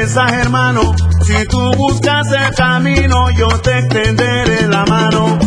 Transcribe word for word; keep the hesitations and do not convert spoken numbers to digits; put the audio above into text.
mensaje, hermano. Si tú buscas el camino, yo te extenderé la mano.